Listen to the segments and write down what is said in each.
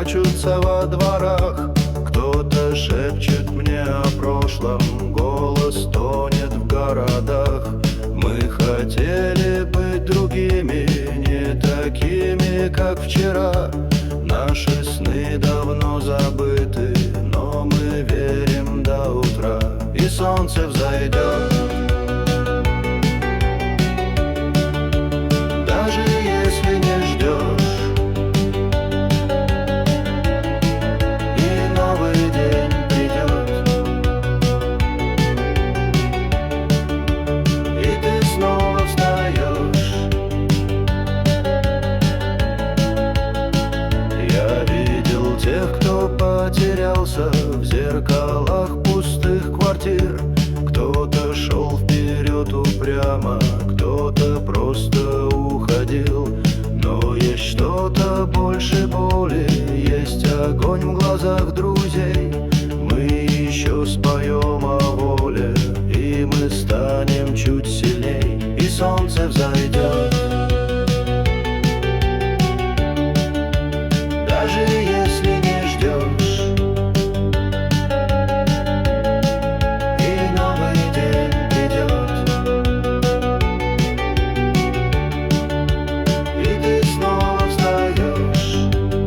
прячутся во дворах. Кто-то шепчет мне о прошлом, голос тонет в городах. Мы хотели быть другими, не такими, как вчера. Наши сны давно забыты, но мы верим до утра, и солнце взойдет. Даже если не ждешь, и новый день придет, и ты снова встаешь. Я видел тех, кто потерялся в зеркалах пустых квартир. Кто-то шел вперед упрямо, кто-то просто уходил. Но есть что-то больше боли, есть огонь в глазах друзей. Мы еще споем о воле, и мы станем чуть сильней, и солнце взойдет. Даже если не ждешь, и новый день придет, и ты снова встаешь.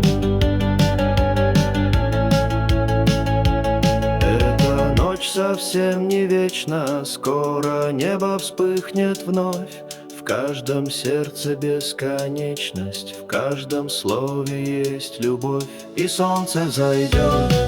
Эта ночь совсем не вечна, скоро небо вспыхнет вновь. В каждом сердце бесконечность, в каждом слове есть любовь, и солнце взойдет.